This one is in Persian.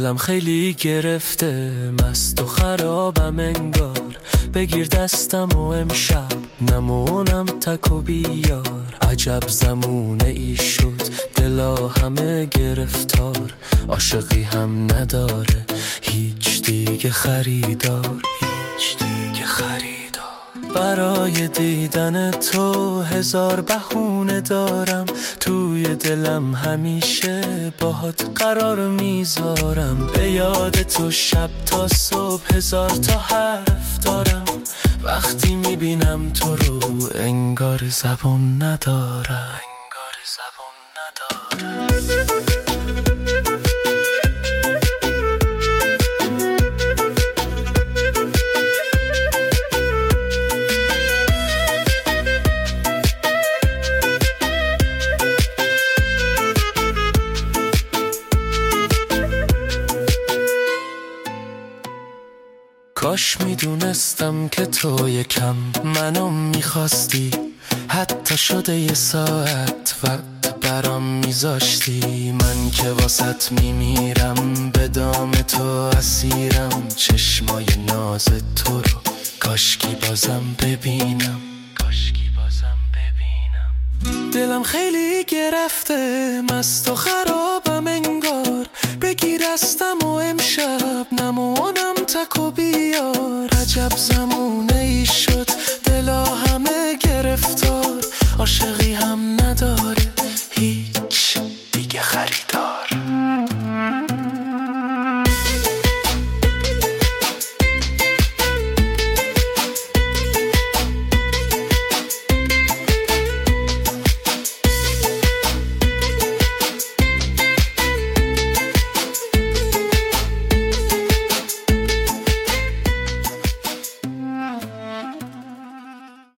دلم خیلی گرفته، مست و خرابم انگار. بگیر دستم و امشب نمونم تک و بیار. عجب زمونه ای شد دلا همه گرفتار. عاشقی هم نداره هیچ دیگه خریدار، هیچ دیگه خریدار. برای دیدن تو هزار بهونه دارم، توی دلم همیشه باهات قرار میذارم. به یاد تو شب تا صبح هزار تا حرف دارم. وقتی میبینم تو رو انگار زبون ندارم، انگار زبون ندارم. کاش میدونستم که تو یکم منو میخواستی، حتی شده یه ساعت وقت برام میذاشتی. من که واسط میمیرم، به دام تو اسیرم. چشمای ناز تو رو کاشکی بازم ببینم، کاشکی بازم ببینم. دلم خیلی گرفته، مست و خرابم انگار. بگیر دستم و امشب نمونم تک و بیار. عجب زمونه ای شد دلا همه گرفتار. عاشقی هم نداره